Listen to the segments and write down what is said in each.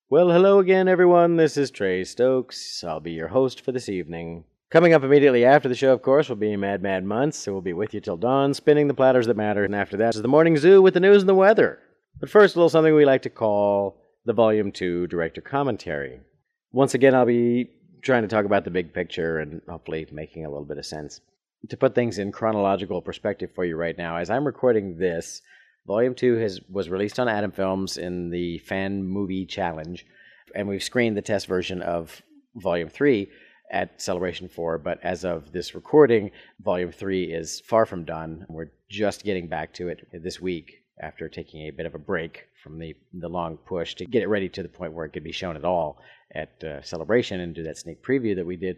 Well, hello again, everyone. This is Trey Stokes. I'll be your host for this evening. Coming up immediately after the show, of course, will be Mad Mad Months, so we'll be with you till dawn, spinning the platters that matter, and after that is the Morning Zoo with the news and the weather. But first, a little something we like to call the Volume 2 Director Commentary. Once again, I'll be trying to talk about the big picture and hopefully making a little bit of sense. To put things in chronological perspective for you right now, as I'm recording this, Volume 2 was released on Atom Films in the Fan Movie Challenge, and we've screened the test version of Volume 3 at Celebration 4, but as of this recording, Volume 3 is far from done. We're just getting back to it this week after taking a bit of a break from the long push to get it ready to the point where it could be shown at all at Celebration and do that sneak preview that we did.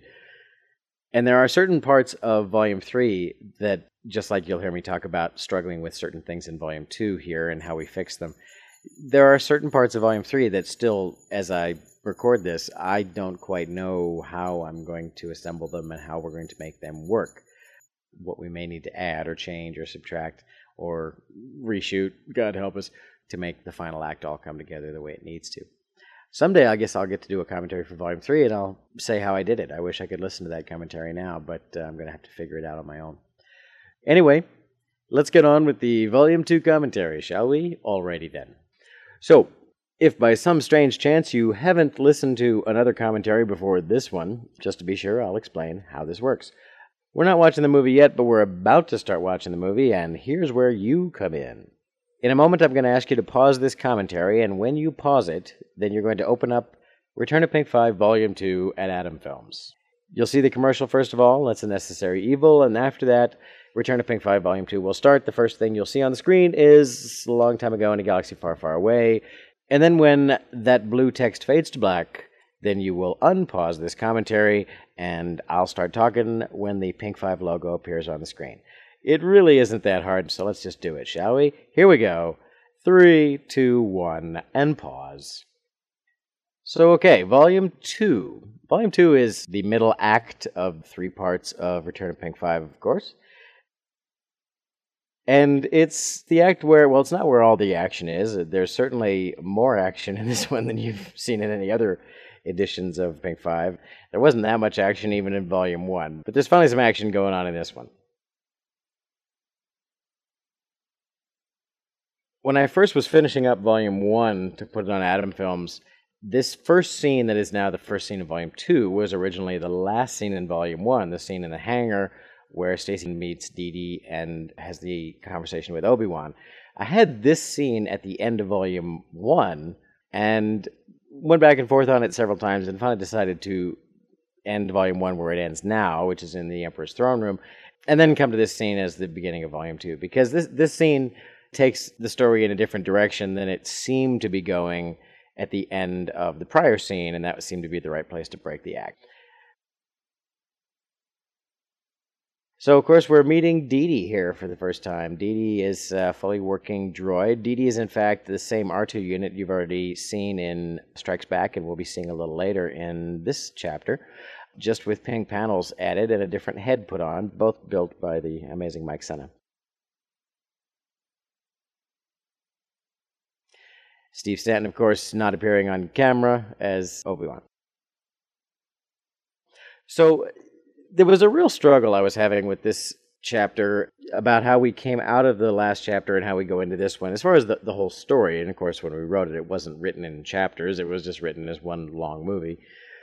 And there are certain parts of Volume 3 that, just like you'll hear me talk about struggling with certain things in Volume 2 here and how we fix them, there are certain parts of Volume 3 that still, as I record this, I don't quite know how I'm going to assemble them and how we're going to make them work. What we may need to add or change or subtract or reshoot, God help us, to make the final act all come together the way it needs to. Someday, I guess I'll get to do a commentary for Volume 3, and I'll say how I did it. I wish I could listen to that commentary now, but I'm going to have to figure it out on my own. Anyway, let's get on with the Volume 2 commentary, shall we? Alrighty then. So, if by some strange chance you haven't listened to another commentary before this one, just to be sure, I'll explain how this works. We're not watching the movie yet, but we're about to start watching the movie, and here's where you come in. In a moment, I'm going to ask you to pause this commentary, and when you pause it, then you're going to open up Return of Pink 5 Volume 2 at Atom Films. You'll see the commercial first of all, that's A Necessary Evil, and after that, Return of Pink 5 Volume 2 will start. The first thing you'll see on the screen is A Long Time Ago in a Galaxy Far, Far Away, and then when that blue text fades to black, then you will unpause this commentary, and I'll start talking when the Pink 5 logo appears on the screen. It really isn't that hard, so let's just do it, shall we? Here we go. 3, 2, 1, and pause. So, okay, Volume 2. Volume 2 is the middle act of 3 parts of Return of Pink 5, of course. And it's the act where, well, it's not where all the action is. There's certainly more action in this one than you've seen in any other editions of Pink 5. There wasn't that much action even in Volume 1, but there's finally some action going on in this one. When I first was finishing up Volume 1 to put it on Atom Films, this first scene that is now the first scene of Volume 2 was originally the last scene in Volume 1, the scene in the hangar where Stacy meets Dee Dee and has the conversation with Obi-Wan. I had this scene at the end of Volume 1 and went back and forth on it several times and finally decided to end Volume 1 where it ends now, which is in the Emperor's Throne Room, and then come to this scene as the beginning of Volume 2, because this scene takes the story in a different direction than it seemed to be going at the end of the prior scene, and that seemed to be the right place to break the act. So, of course, we're meeting Dee Dee here for the first time. Dee Dee is a fully working droid. Dee Dee is, in fact, the same R2 unit you've already seen in Strikes Back, and we'll be seeing a little later in this chapter, just with pink panels added and a different head put on, both built by the amazing Mike Sena. Steve Stanton, of course, not appearing on camera as Obi-Wan. So there was a real struggle I was having with this chapter about how we came out of the last chapter and how we go into this one. As far as the whole story, and of course when we wrote it, it wasn't written in chapters, it was just written as one long movie.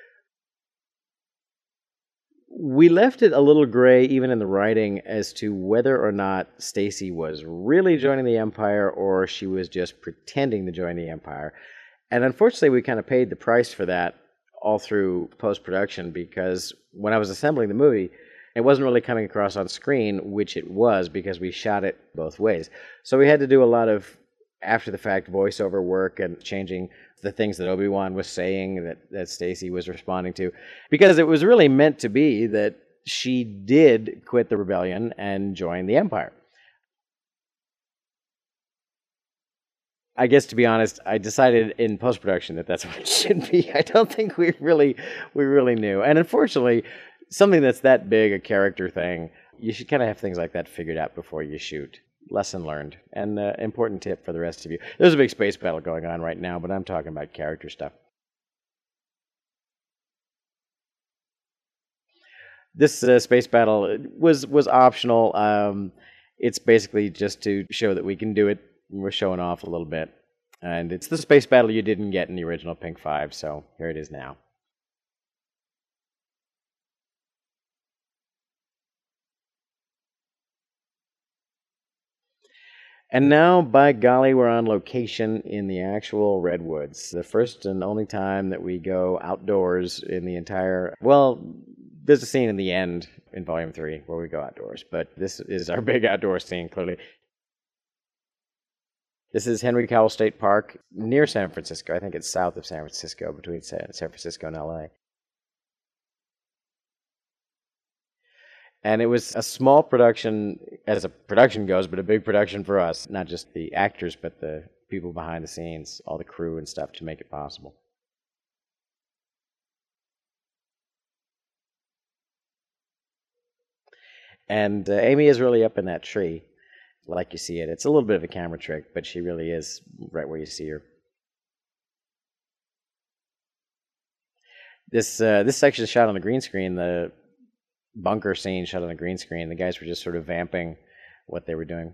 We left it a little gray, even in the writing, as to whether or not Stacy was really joining the Empire or she was just pretending to join the Empire. And unfortunately, we kind of paid the price for that all through post-production, because when I was assembling the movie, it wasn't really coming across on screen, which it was because we shot it both ways. So we had to do a lot of after-the-fact voiceover work and changing the things that Obi-Wan was saying that Stacy was responding to, because it was really meant to be that she did quit the rebellion and join the Empire. I guess, to be honest, I decided in post-production that that's what it should be. I don't think we really knew. And unfortunately, something that's that big a character thing, you should kind of have things like that figured out before you shoot. Lesson learned. And important tip for the rest of you. There's a big space battle going on right now, but I'm talking about character stuff. This space battle was optional. It's basically just to show that we can do it. We're showing off a little bit. And it's the space battle you didn't get in the original Pink 5, so here it is now. And now, by golly, we're on location in the actual Redwoods. The first and only time that we go outdoors in the entire... Well, there's a scene in the end in Volume 3 where we go outdoors, but this is our big outdoor scene, clearly. This is Henry Cowell State Park near San Francisco. I think it's south of San Francisco, between San Francisco and LA. And it was a small production, as a production goes, but a big production for us. Not just the actors, but the people behind the scenes, all the crew and stuff to make it possible. And Amy is really up in that tree, like you see it. It's a little bit of a camera trick, but she really is right where you see her. This section is shot on the green screen. The bunker scene shot on the green screen. The guys were just sort of vamping what they were doing.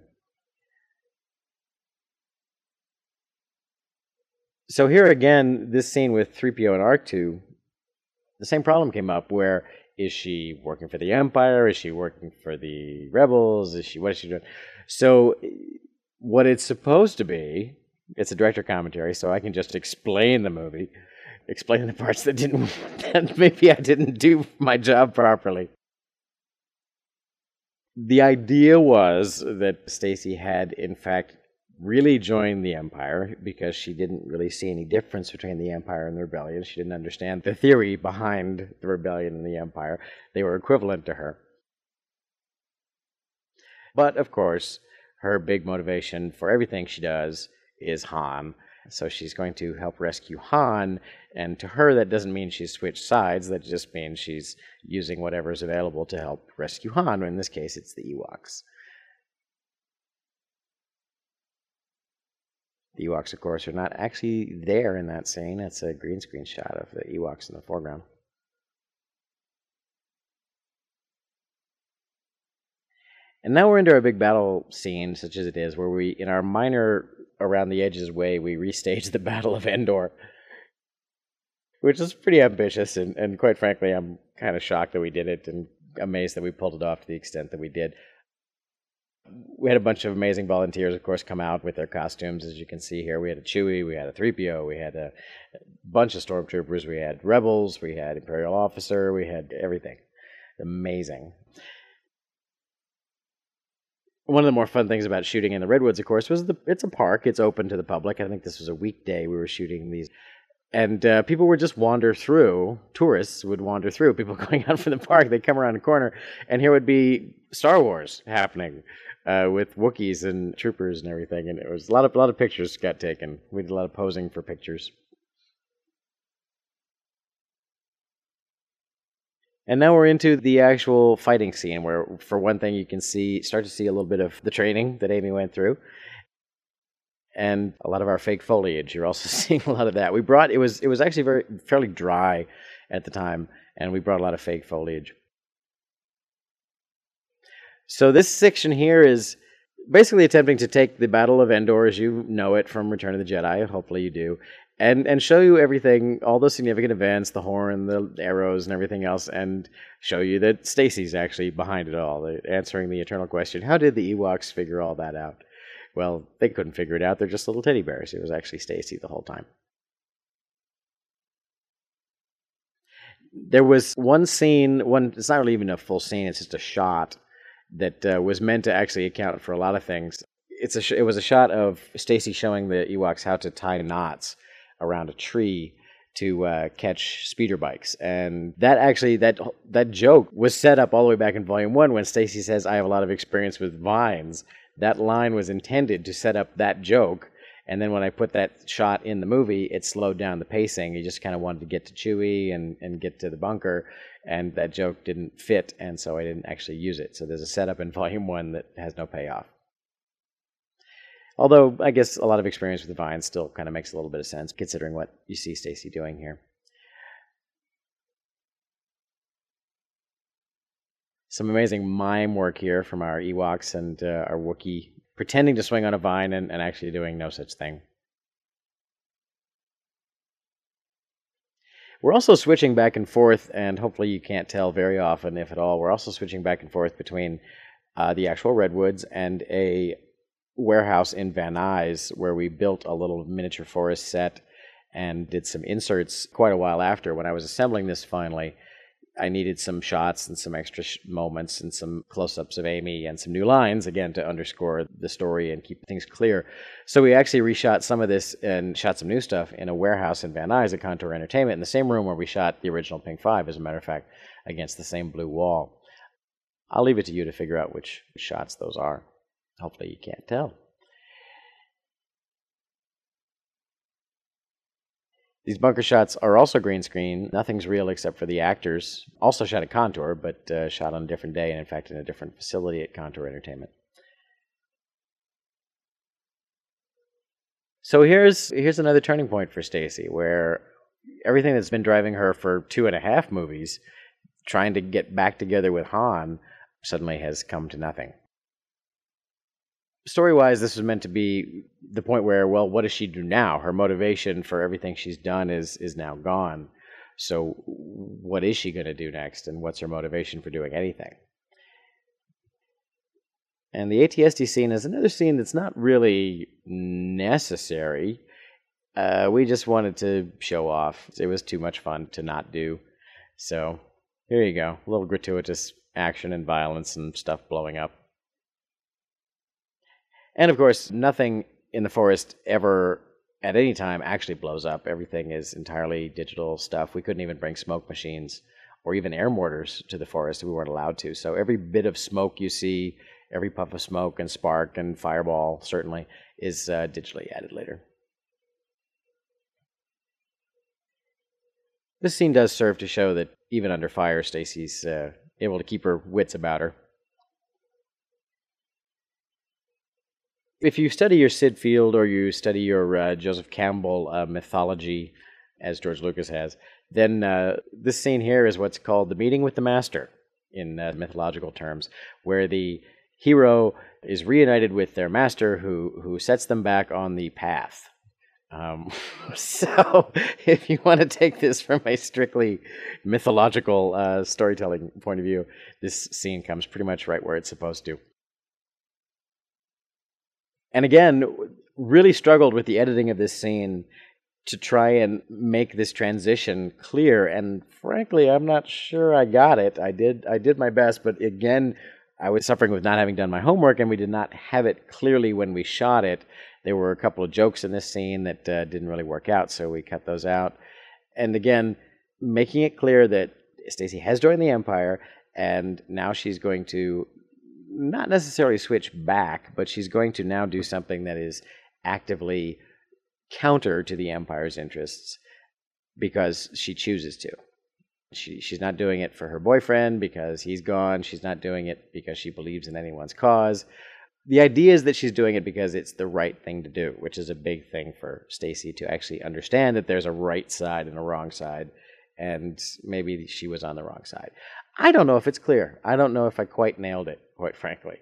So here again, this scene with 3PO and ARC-2, the same problem came up. Where is she working for the Empire? Is she working for the Rebels? What is she doing? So what it's supposed to be, it's a director commentary, so I can just explain the movie, explain the parts that maybe I didn't do my job properly. The idea was that Stacy had, in fact, really joined the Empire because she didn't really see any difference between the Empire and the Rebellion. She didn't understand the theory behind the Rebellion and the Empire. They were equivalent to her. But, of course, her big motivation for everything she does is Han. So she's going to help rescue Han, and to her that doesn't mean she's switched sides, that just means she's using whatever's available to help rescue Han. In this case, it's the Ewoks. The Ewoks, of course, are not actually there in that scene. It's a green screen shot of the Ewoks in the foreground. And now we're into our big battle scene, such as it is, where we, in our minor around the edges way, we restage the Battle of Endor, which is pretty ambitious, and quite frankly, I'm kind of shocked that we did it, and amazed that we pulled it off to the extent that we did. We had a bunch of amazing volunteers, of course, come out with their costumes, as you can see here. We had a Chewie, we had a 3PO, we had a bunch of stormtroopers, we had rebels, we had Imperial officer, we had everything. Amazing. One of the more fun things about shooting in the Redwoods, of course, was it's a park. It's open to the public. I think this was a weekday we were shooting these. And people would just wander through. Tourists would wander through. People going out from the park, they'd come around a corner, and here would be Star Wars happening with Wookiees and troopers and everything. And it was a lot of pictures got taken. We did a lot of posing for pictures. And now we're into the actual fighting scene, where, for one thing, you can start to see a little bit of the training that Amy went through, and a lot of our fake foliage. You're also seeing a lot of that. It was actually fairly dry at the time, and we brought a lot of fake foliage. So this section here is basically attempting to take the Battle of Endor as you know it from Return of the Jedi. Hopefully you do. And show you everything, all the significant events, the horn, the arrows, and everything else, and show you that Stacy's actually behind it all, answering the eternal question, how did the Ewoks figure all that out? Well, they couldn't figure it out. They're just little teddy bears. It was actually Stacy the whole time. There was one scene, it's not really even a full scene, it's just a shot that was meant to actually account for a lot of things. It was a shot of Stacy showing the Ewoks how to tie knots around a tree to catch speeder bikes. And that joke was set up all the way back in Volume 1 when Stacy says, I have a lot of experience with vines. That line was intended to set up that joke. And then when I put that shot in the movie, it slowed down the pacing. You just kind of wanted to get to Chewie and get to the bunker, and that joke didn't fit, and so I didn't actually use it. So there's a setup in Volume 1 that has no payoff. Although, I guess a lot of experience with the vines still kind of makes a little bit of sense, considering what you see Stacy doing here. Some amazing mime work here from our Ewoks and our Wookiee pretending to swing on a vine and actually doing no such thing. We're also switching back and forth, and hopefully you can't tell very often, if at all, we're also switching back and forth between the actual Redwoods and a warehouse in Van Nuys where we built a little miniature forest set and did some inserts quite a while after. When I was assembling this finally, I needed some shots and some extra moments and some close-ups of Amy and some new lines, again, to underscore the story and keep things clear. So we actually reshot some of this and shot some new stuff in a warehouse in Van Nuys at Contour Entertainment, in the same room where we shot the original Pink 5, as a matter of fact, against the same blue wall. I'll leave it to you to figure out which shots those are. Hopefully you can't tell. These bunker shots are also green screen. Nothing's real except for the actors. Also shot at Contour, but shot on a different day and, in fact, in a different facility at Contour Entertainment. So here's another turning point for Stacy, where everything that's been driving her for 2.5 movies, trying to get back together with Han, suddenly has come to nothing. Story-wise, this was meant to be the point where, well, what does she do now? Her motivation for everything she's done is now gone. So what is she going to do next, and what's her motivation for doing anything? And the ATST scene is another scene that's not really necessary. We just wanted to show off. It was too much fun to not do. So here you go. A little gratuitous action and violence and stuff blowing up. And, of course, nothing in the forest ever, at any time, actually blows up. Everything is entirely digital stuff. We couldn't even bring smoke machines or even air mortars to the forest. We weren't allowed to. So every bit of smoke you see, every puff of smoke and spark and fireball, certainly, is digitally added later. This scene does serve to show that even under fire, Stacy's able to keep her wits about her. If you study your Sid Field or you study your Joseph Campbell mythology, as George Lucas has, then this scene here is what's called the meeting with the master in mythological terms, where the hero is reunited with their master who sets them back on the path. So if you want to take this from a strictly mythological storytelling point of view, this scene comes pretty much right where it's supposed to. And again, really struggled with the editing of this scene to try and make this transition clear. And frankly, I'm not sure I got it. I did my best, but again, I was suffering with not having done my homework, and we did not have it clearly when we shot it. There were a couple of jokes in this scene that didn't really work out, so we cut those out. And again, making it clear that Stacy has joined the Empire, and now she's going to not necessarily switch back, but she's going to now do something that is actively counter to the Empire's interests because she chooses to. She's not doing it for her boyfriend because he's gone. She's not doing it because she believes in anyone's cause. The idea is that she's doing it because it's the right thing to do, which is a big thing for Stacy to actually understand that there's a right side and a wrong side, and maybe she was on the wrong side. I don't know if it's clear. I don't know if I quite nailed it, quite frankly.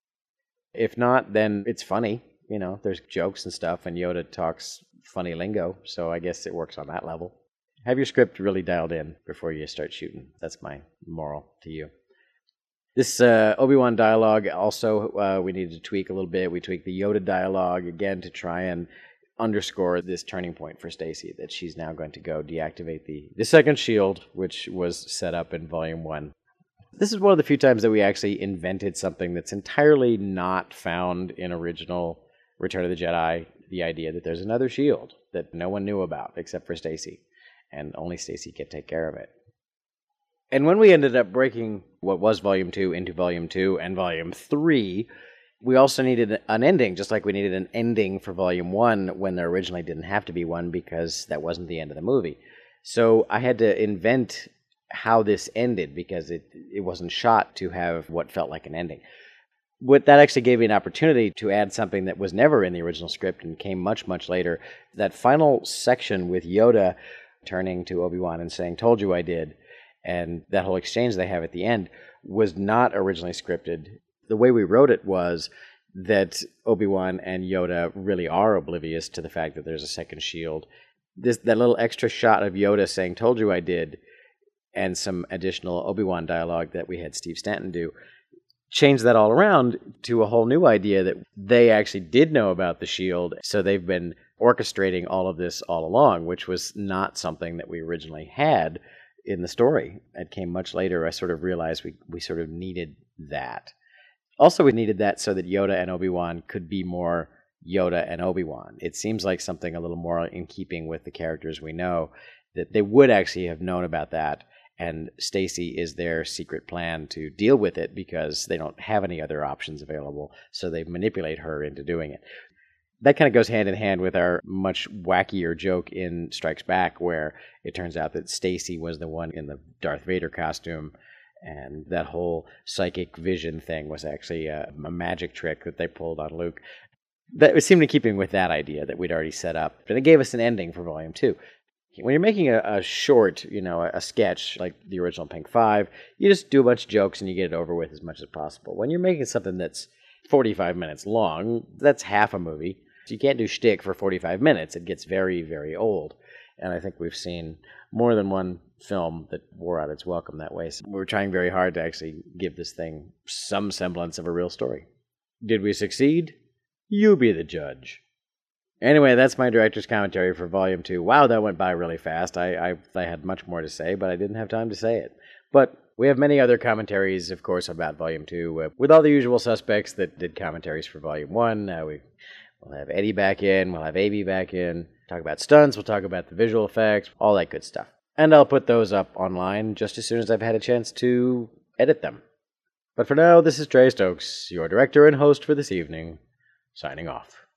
If not, then it's funny. You know, there's jokes and stuff, and Yoda talks funny lingo, so I guess it works on that level. Have your script really dialed in before you start shooting. That's my moral to you. This Obi-Wan dialogue also we needed to tweak a little bit. We tweaked the Yoda dialogue again to try and underscore this turning point for Stacy, that she's now going to go deactivate the second shield, which was set up in Volume 1. This is one of the few times that we actually invented something that's entirely not found in original Return of the Jedi, the idea that there's another shield that no one knew about except for Stacy, and only Stacy can take care of it. And when we ended up breaking what was Volume 2 into Volume 2 and Volume 3, we also needed an ending, just like we needed an ending for Volume 1 when there originally didn't have to be one because that wasn't the end of the movie. So I had to invent how this ended because it wasn't shot to have what felt like an ending. What that actually gave me an opportunity to add something that was never in the original script and came much, much later. That final section with Yoda turning to Obi-Wan and saying, "Told you I did," and that whole exchange they have at the end was not originally scripted. The way we wrote it was that Obi-Wan and Yoda really are oblivious to the fact that there's a second shield. That little extra shot of Yoda saying, "Told you I did," and some additional Obi-Wan dialogue that we had Steve Stanton do, changed that all around to a whole new idea that they actually did know about the shield, so they've been orchestrating all of this all along, which was not something that we originally had in the story. It came much later. I sort of realized we sort of needed that. Also, we needed that so that Yoda and Obi-Wan could be more Yoda and Obi-Wan. It seems like something a little more in keeping with the characters we know, that they would actually have known about that, and Stacy is their secret plan to deal with it because they don't have any other options available, so they manipulate her into doing it. That kind of goes hand in hand with our much wackier joke in Strikes Back, where it turns out that Stacy was the one in the Darth Vader costume, and that whole psychic vision thing was actually a magic trick that they pulled on Luke. That seemed in keeping with that idea that we'd already set up, and it gave us an ending for Volume 2. When you're making a short, a sketch like the original Pink 5, you just do a bunch of jokes and you get it over with as much as possible. When you're making something that's 45 minutes long, that's half a movie. You can't do shtick for 45 minutes. It gets very, very old. And I think we've seen more than one film that wore out its welcome that way. So we're trying very hard to actually give this thing some semblance of a real story. Did we succeed? You be the judge. Anyway, that's my director's commentary for Volume 2. Wow, that went by really fast. I had much more to say, but I didn't have time to say it. But we have many other commentaries, of course, about Volume 2, with all the usual suspects that did commentaries for Volume 1. We'll have Eddie back in, we'll have AB back in, talk about stunts, we'll talk about the visual effects, all that good stuff. And I'll put those up online just as soon as I've had a chance to edit them. But for now, this is Trey Stokes, your director and host for this evening, signing off.